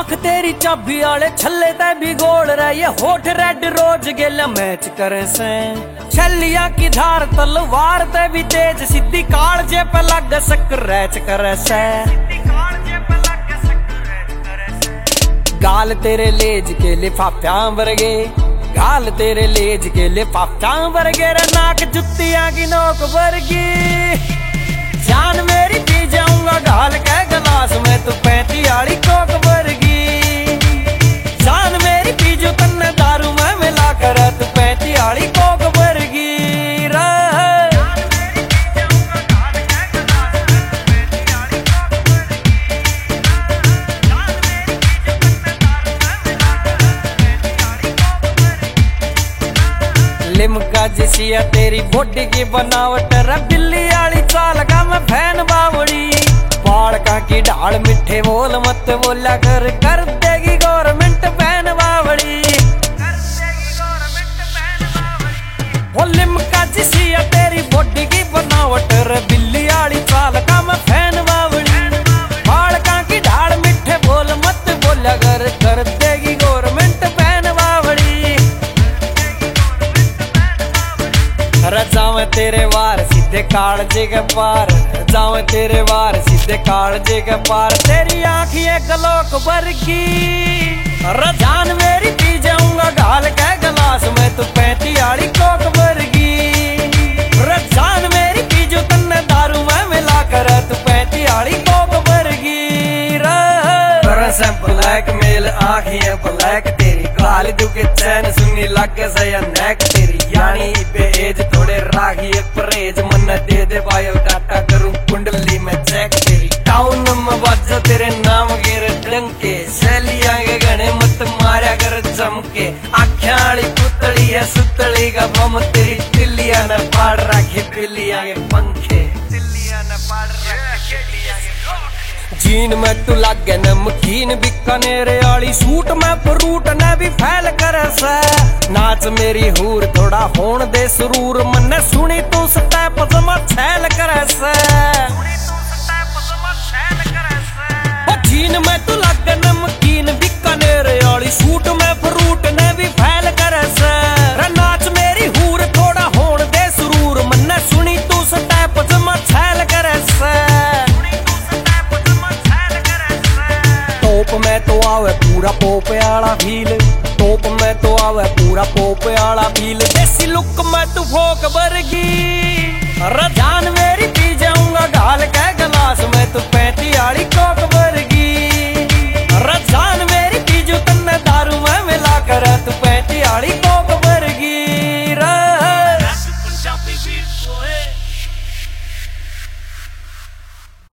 आंख तेरी चाबी आले छल्ले ते भी गोल रहे, ये होठ रेड रोज गेला मैच करे से। छलिया की धार तलवार ते भी तेज, सीधी कालजे पे लग स्क्रैच करे से। गाल तेरे लेज के लिफाफिया वर्गे, गाल तेरे लेज के लिफाफिया वर्गे, रे नाक जुत्तियां की नोक वर्गी। जान मेरी पी जाऊंगा ढाल के गिलास में, तू 35 वाली कोक वर्गी। जान मेरी पी जो तन्ने दारू में मिला कर, तू 35 वाली कोक वर्गी। लिमका जिसिया तेरी बॉडी की बनावट, रे बिल्ली वाली चाल का मैं फैन बावड़ी। बाड़का की ढाल मिठे बोल मत बोला कर देगी गवर्नमेंट बैन बावड़ी। वो लिमका जिसिया तेरी बॉडी की बनावट, रे बिल्ली वाली चाल का मैं फैन बावड़ी। बाड़का की ढाल मिठे बोल मत बोला कर देगी गवर्नमेंट बैन बावड़ी। जावे तेरे वार सीधे कालजे के पार, जावे तेरे वार सीधे कालजे के पार। तेरी आँखियाँ गलोक वर्गी, जान मेरी पी जाऊंगा ढाल के गिलास में, तू 35 वाली कोक वर्गी। जान मेरी पी जो तन्ने दारू में मिला कर, तू 35 वाली कोक वर्गी। ब्लैक मेल आँखियाँ ब्लैक तेरी, गाल दुखे चैन सुनी लग सया नेक तेरी। यानी बेज थोड़े रागी परहेज, मन दे दे बायो डाटा करूं कुंडली में चेक तेरी। टाउन में बाजा तेरे नाम गिर डंके, सैलियां के गणे मत मारा कर चमके। आख्या वाली पुतली है सुतली का बम तेरी, तिल्लियां न पाड़ रखी बिल्लियां के पंखे, तिल्लियां न पाड़ रखी बिल्लियां के। जीन में तू लागे नमकीन बीकानेर वाली, सूट में फ्रूट ने भी फैल कर से। नाच मेरी हूर थोड़ा होन दे सुरूर, मन्ने सुनी तू स्टेप जमा छैल कर से। जीन में तू लागे नमकीन बीकानेर वाली, सूट में फ्रूट ने भी फैल कर से। नाच मेरी हूर थोड़ा होन दे सुरूर, मन्ने सुनी तू स्टेप जमा छैल कर से। टॉप में तो आवे पूरा पोप वाला फील, टॉप में तो आवे पूरा पोप वाला फील। देसी लुक में तू फोक वर्गी, जान मेरी